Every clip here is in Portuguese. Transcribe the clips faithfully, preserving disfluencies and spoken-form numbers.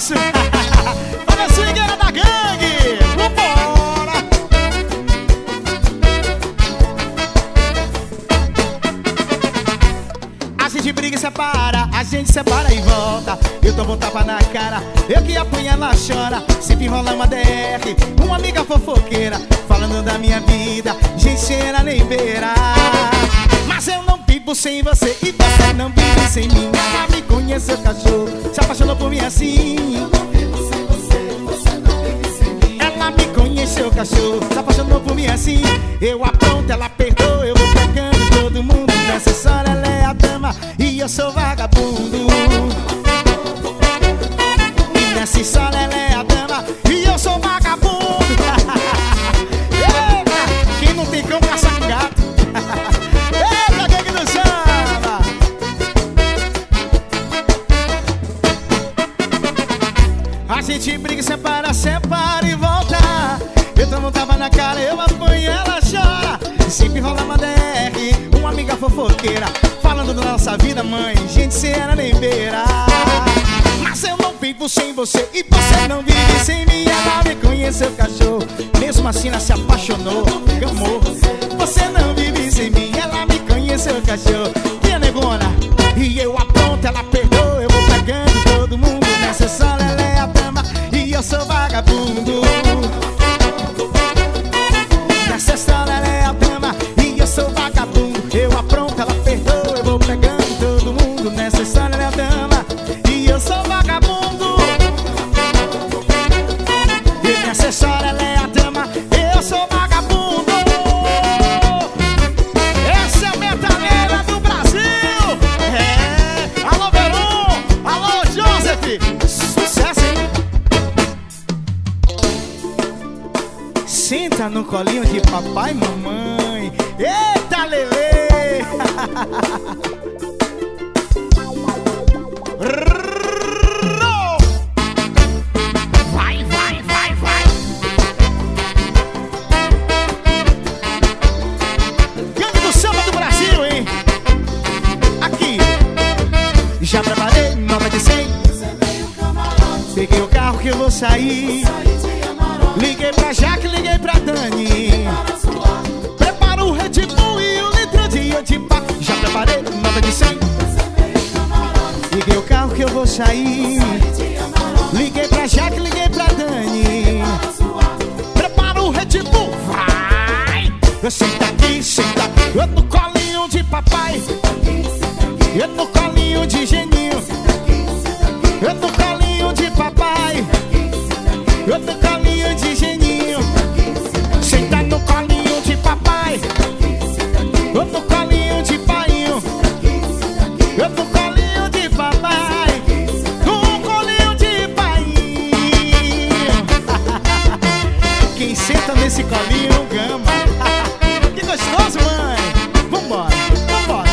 Afonso. Olha a swingueira da gangue. Vambora. A gente briga e separa, a gente separa e volta. Eu tomo um tapa na cara, eu que apanha, ela chora. Sempre enrola uma D R, uma amiga fofoqueira, falando da minha vida, gente cheira nem beira. Mas eu não vivo sem você e você não vive sem mim. Ela me conheceu, cachorro, se apaixonou por mim assim. Eu não vivo sem você, você não vive sem mim. Ela me conheceu, cachorro, se apaixonou por mim assim. Eu apronto, ela perdoa, eu vou pegando todo mundo. Nessa história ela é a dama e eu sou vagabundo. E nessa história ela é a dama e eu sou vagabundo. Eita, quem não tem cão caça com gato. Eita, gangue do samba. A gente briga e separa, separa e volta. Eu tomo um tapa na cara, eu apanho, ela chora. Sempre rola uma D R, uma amiga fofoqueira, falando da nossa vida, mãe, gente, cê era nem beira. Mas eu não vivo sem você e você não vive sem mim. Ela me conheceu, cachorro, mesmo assim ela se apaixonou, amor. Você não vive sem mim. Ela me conheceu, cachorro, e a negona, e eu apronto, ela perdoa, eu vou pegando todo mundo. Nessa sala ela é a dama e eu sou vagabundo. Nessa sala ela é a dama e eu sou vagabundo. Eu apronto, ela perdoa, eu vou pegando todo mundo. Nessa história ela é a dama e eu sou vagabundo. E nessa história ela é a dama, eu sou vagabundo. Essa é a metaleira do Brasil. É, alô Veron, alô Joseph. Sucesso, hein? Senta no colinho de papai e mamãe. Eita, Lelê. Vai, vai, vai, vai. Gangue do samba do Brasil, hein? Aqui. Já preparei nota de cem. Peguei o carro que eu vou sair. Liguei pra Jaque, liguei pra Dani. Prepara o Red Bull e o litro de Odipá. Já preparei nota de cem. Liguei o carro que eu vou sair. Liguei pra Jaque, liguei pra Dani. Prepara o Red Bull, vai. Senta aqui, senta. Eu no colinho de papai. Eu no colinho de Geninho. Eu no colinho de papai. Eu no colinho de Geninho. Senta no colinho de papai. Eu no colinho de painho. Eu no colinho de papai. No colinho de painho. Quem senta nesse colinho gama. Que gostoso, mãe. Vambora, vambora.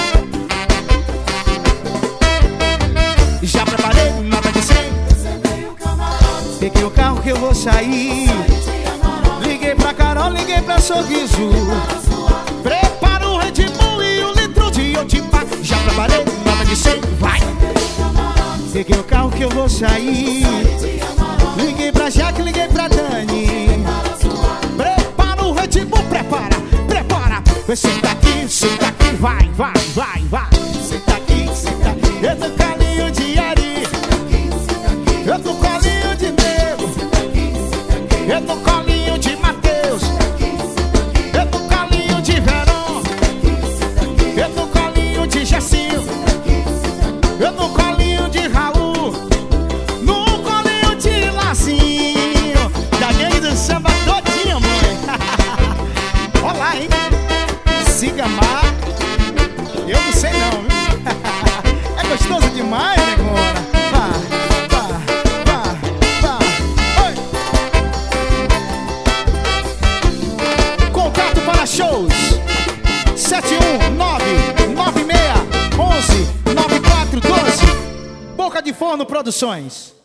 Já preparei nota de cem. Peguei o carro que eu vou sair. Liguei pra Carol, liguei pra Sorriso. Prepara o Red Bull e o litro de Odipá. Já preparei nota de cem, vai. Peguei o carro que eu vou sair. Liguei pra Jaque, liguei pra Dani. Prepara o Red Bull, prepara, prepara. Senta aqui, senta aqui, vai, vai, vai, vai. Senta aqui, senta aqui. Eu tô colinho de Ari. Eu tô colinho de Nego. Eu tô colinho de Mateus. Eu tô colinho de Verão. Eu tô colinho de Jessinho. Eu tô colinho de Raul. No colinho de Lacinho. Da gangue do samba todinha, mãe. Olá, hein? Siga mar. Eu não sei não, viu? É gostoso demais, negona. Shows sete um nove nove seis um um nove quatro um dois. Boca de Forno Produções.